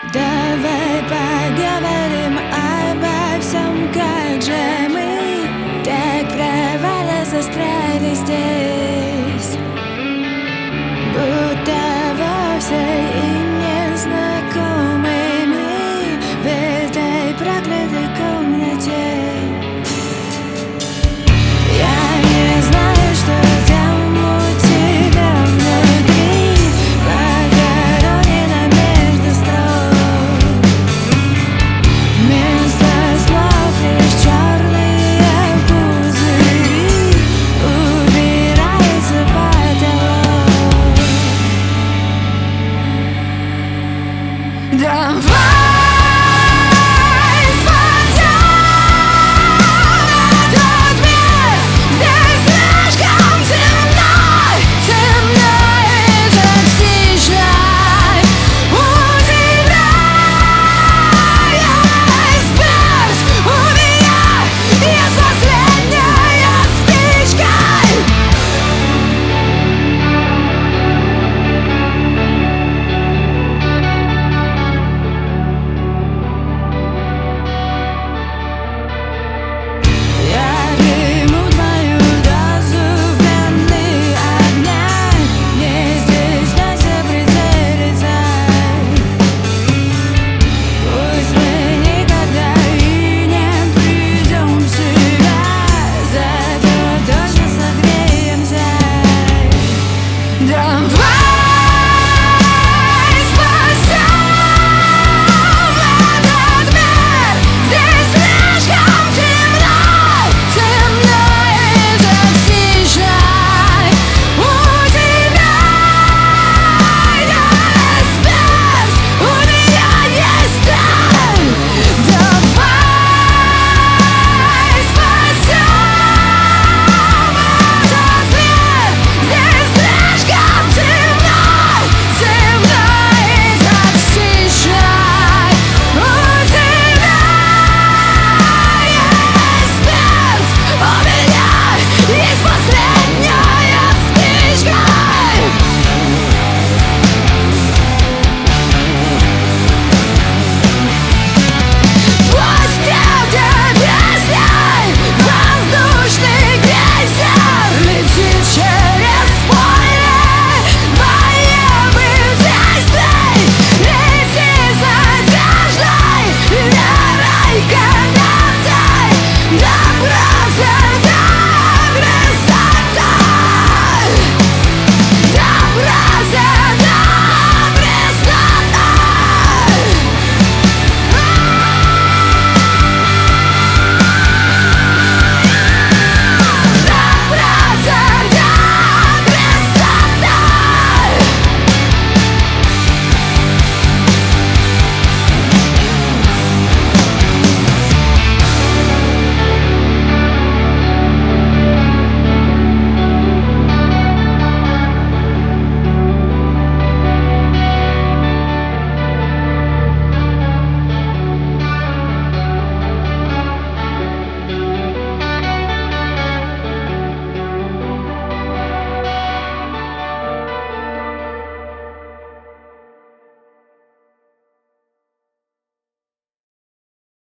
Давай поговорим обо всем, как же мы так провально застряли здесь, будто вовсе и не знакомыми в этой проклятой комнате. Я не знаю, что там у тебя внутри, похоронено между строк. Вместо слов лишь черные пузыри, убирается потолок. Давай